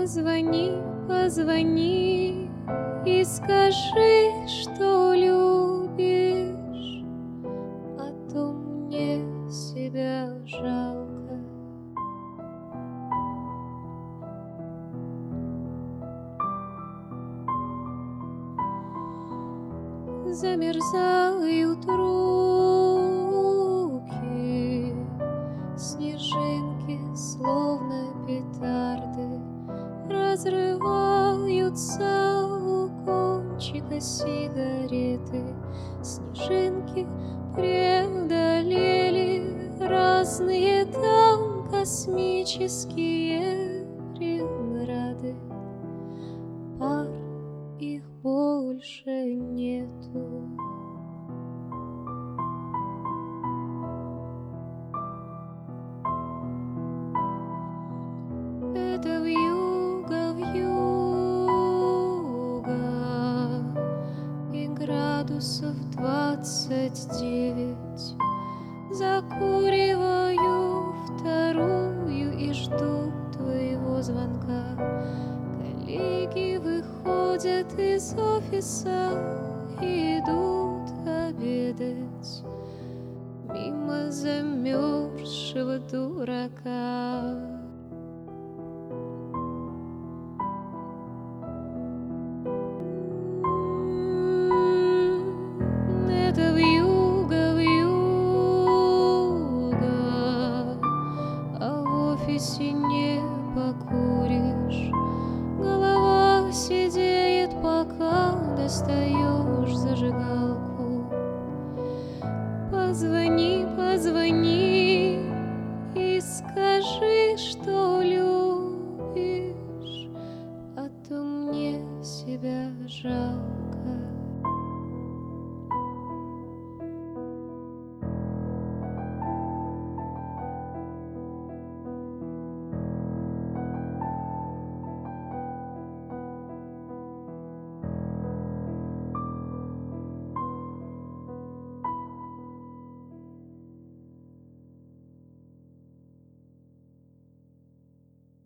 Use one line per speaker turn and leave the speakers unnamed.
Позвони, позвони и скажи, что любишь, а то мне себя жалко. Замерзают руки, снежинки, словно петарды, разрываются у кончика сигареты. Снежинки преодолели разные там космические преграды. Пар их больше нету. Это вьюга, и градусов 29. Закуриваю вторую и жду твоего звонка. Коллеги выходят из офиса и идут обедать мимо замерзшего дурака. Это вьюга, а в офисе не покуришь. Голова сидеет, пока достаешь зажигалку. Позвони, позвони и скажи, что любишь.